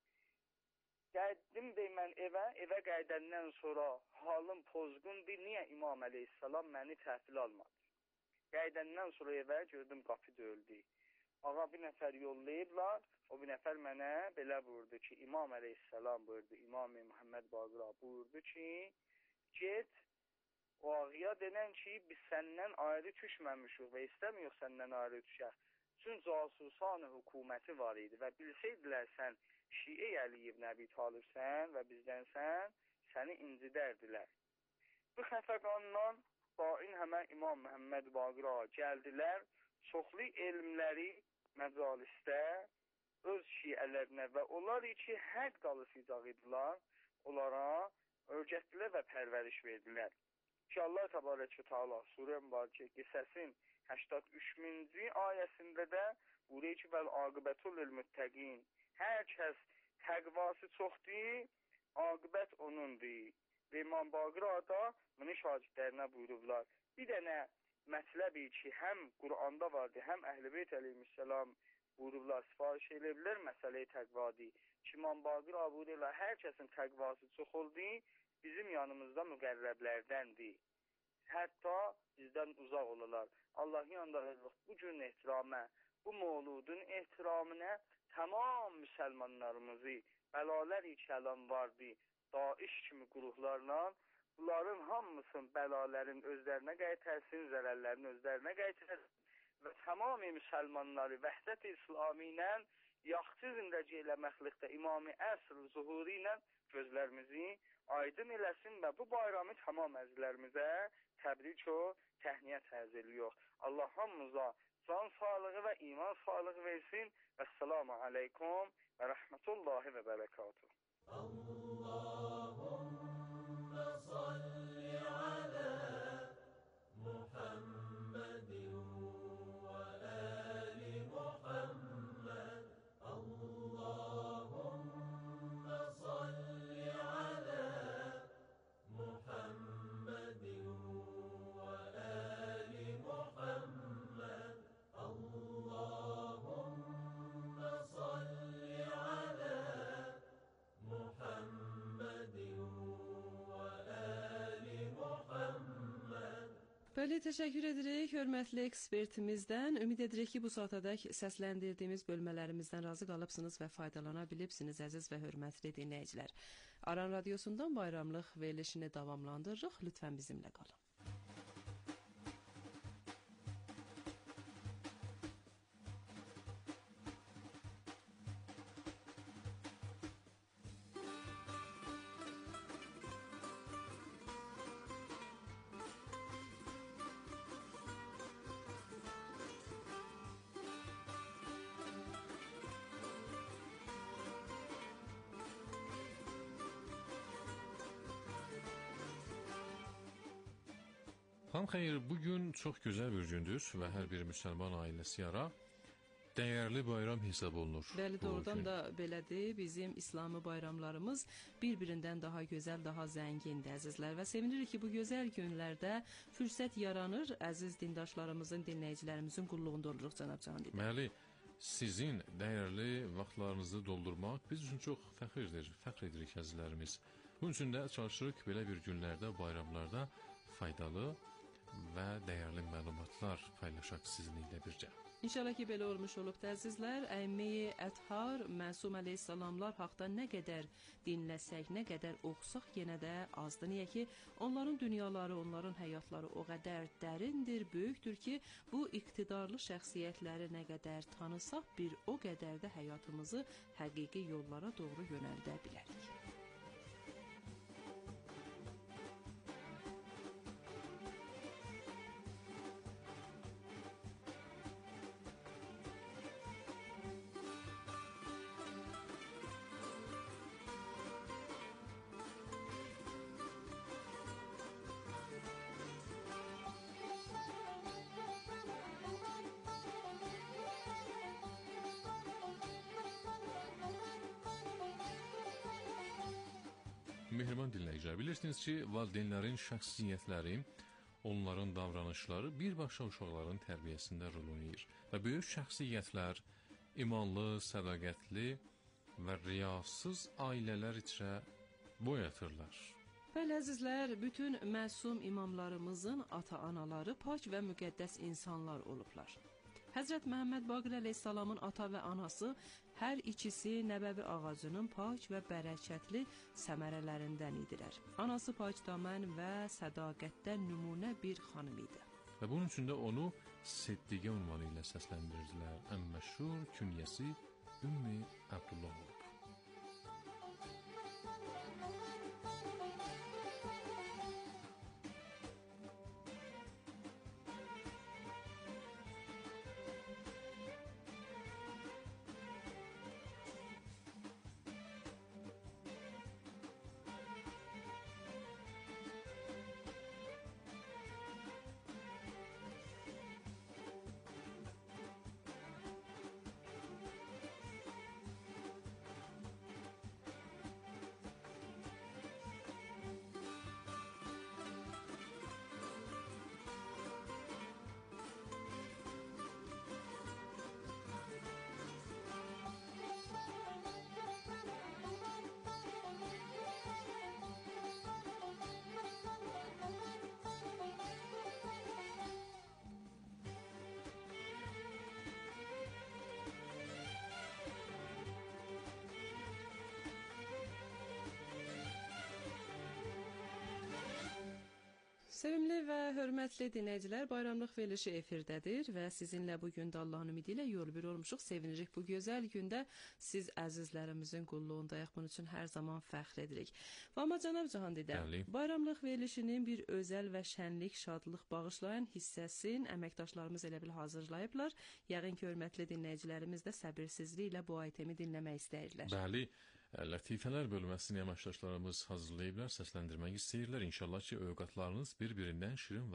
Gəldim deyim mən evə qəydəndən sonra halım pozğundur, niyə İmam əleyhissalam məni təhvil almadı? Qəydəndən sonra evə gördüm qapı döyüldü. Ağa bir nəfər yollayıblar, o bir nəfər mənə belə buyurdu ki, İmam əleyhissalam buyurdu, İmam Məhəmməd Baqir buyurdu ki, get o ağıya denən ki, biz səndən ayrı düşməmişik və istəmiyoruz səndən ayrı düşək. Çünki casusan hökuməti var idi və bilsəydilər sən Şiə Əliyib Nəbi Talibsən və bizdənsən, səni incidərdilər. Bu xəfəqandan bain həmən İmam Məhəmməd Baqir gəldilər, çoxlu elmləri məcalisdə öz şiələrinə və onlar ki, həq qalısıcaq idilər, onlara öyrətdilər və pərvəriş verdilər. Ki, Allah Təbarəkə Teala Surə Mübarəkə Qisəsin 83-cü ayəsində də buyurur ki, vəl aqibətul müttəqin. Hər kəs təqvası çoxdur, aqibət onundur. Və İmam Baqir da bunu şagirdlərinə buyurublar. Bir dənə mətləbi ki, həm Quranda vardı, həm Əhl-i Beyt əleyhissalam buyurublar, sifariş eləyiblər məsələyi təqvadır. Ki, İmam Baqir buyururlar, hər kəsin təqvası çox oldu, bizim yanımızda müqərrəblərdəndir. Hətta bizdən uzaq olurlar. Allah yanında bu gün ehtiramə, bu mövludun ehtiramına tamam müsəlmanlarımızı, bəlalər ikələn vardı, Daiş kimi qruhlarla, bunların hamısının bələlərin özlərinə qaytərsin, zərərlərin özlərinə qaytərsin və tamamı müsəlmanları vəhdət-i İslami ilə yaxçı zindəci eləməklikdə İmam-ı Əsr zuhuru ilə gözlərimizi aydın eləsin və bu bayramı tamam əzizlərimizə təbrik və təhniyət ərz ediyor. Allah hamımıza can sağlığı və iman sağlığı versin. Əssalamu aleykum və rəhmətullahi və bərəkatuhu. Bəli, təşəkkür edirik hörmətli ekspertimizdən. Ümid edirik ki, bu saatadək səsləndirdiyimiz bölmələrimizdən razı qalıbsınız və faydalana bilibsiniz, əziz və hörmətli dinləyicilər. Aran Radiosundan bayramlıq verilişini davamlandırırıq. Lütfən bizimlə qalın. Xan xeyir, bugün çox gözəl bir gündür və hər bir müsəlman ailəsi yara dəyərli bayram hesab olunur. Bəli, doğrudan da belədir. Bizim İslami bayramlarımız bir-birindən daha gözəl, daha zəngindir, əzizlər. Və sevinirik ki, bu gözəl günlərdə fürsət yaranır. Əziz dindaşlarımızın, dinləyicilərimizin qulluğunda oluruq, cənab Cahangir. Bəli, sizin dəyərli vaxtlarınızı doldurmaq biz üçün çox fəxirdir, fəxr edirik əzizlərimiz. Bunun üçün də çalışırıq belə bir günlərdə, bayramlarda faydalı və dəyərli məlumatlar paylaşaq sizinlə bircə. İnşallah ki, belə olmuş olub da əzizlər. Əmmi Əthar, Məsum əleyhissalamlar haqda nə qədər dinləsək, nə qədər oxusaq yenə də azdır. Niyə ki, onların dünyaları, onların həyatları o qədər dərindir, böyükdür ki, bu iqtidarlı şəxsiyyətləri nə qədər tanısaq, bir o qədər də həyatımızı həqiqi yollara doğru yönəldə bilərik. Mehriban dinləyicilər, bilirsiniz ki, valideynlərin şəxsiyyətləri, onların davranışları birbaşa uşaqların tərbiyəsində rol oynayır. Və böyük şəxsiyyətlər imanlı, sədaqətli və riyasız ailələr içrə boy atırlar. Bəli, əzizlər, bütün məsum imamlarımızın ata-anaları pak və müqəddəs insanlar olublar. Həzrət Məhəmməd Baqir əleyhissalamın ata və anası hər ikisi nəbəvi ağacının pak və bərəkətli səmərələrindən idilər. Anası pakdamən və sədaqətdən nümunə bir xanım idi. Və bunun üçün də onu Siddiqə unvanı ilə səsləndirdilər. Ən məşhur künyəsi Ümmü Əbdullah olub. Sevimli və hörmətli dinləyicilər, bayramlıq verilişi efirdədir və sizinlə bugün də Allahın ümidi ilə yol bir olmuşuq. Sevinirik bu gözəl gündə siz əzizlərimizin qulluğundayıq. Bunun üçün hər zaman fəxr edirik. Amma cənab Cahandidə, bayramlıq verilişinin bir özəl və şənlik, şadlıq bağışlayan hissəsin əməkdaşlarımız elə bil hazırlayıblar. Yəqin ki, hörmətli dinləyicilərimiz də səbirsizliklə bu aytemi dinləmək istəyirlər. Bəli, Lətifələr bölməsini əməkdaşlarımız hazırlayıblar, səsləndirmək istəyirlər. İnşallah ki, övqatlarınız bir-birindən şirin və